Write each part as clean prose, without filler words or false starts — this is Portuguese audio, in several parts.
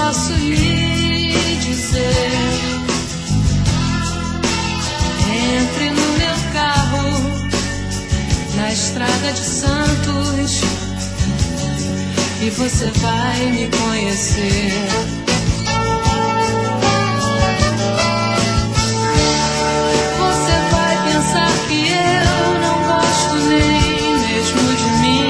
posso lhe dizer. Entre no meu carro, na estrada de Santos, e você vai me conhecer. Você vai pensar que eu não gosto nem mesmo de mim,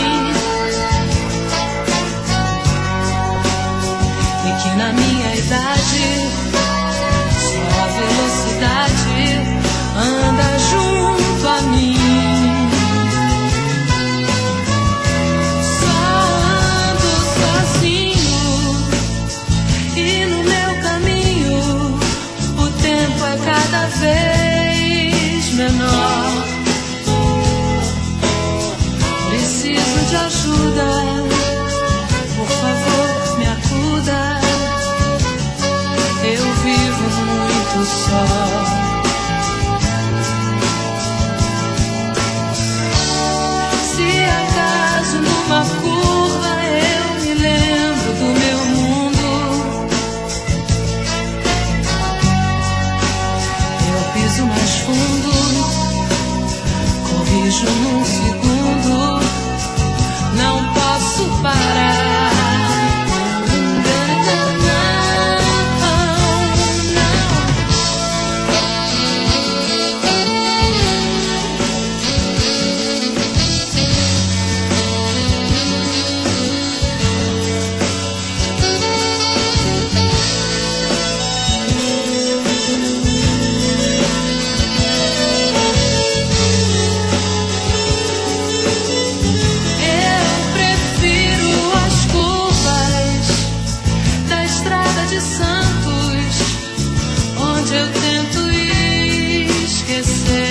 e que na minha idade só a velocidade anda junto a mim. Só ando sozinho e no meu caminho o tempo é cada vez menor. Preciso de ajuda, por favor, me acuda. Eu vivo muito só. Se acaso numa curva eu me lembro do meu mundo, eu piso mais fundo, corrijo num segundo, não posso parar. De Santos, onde eu tento esquecer.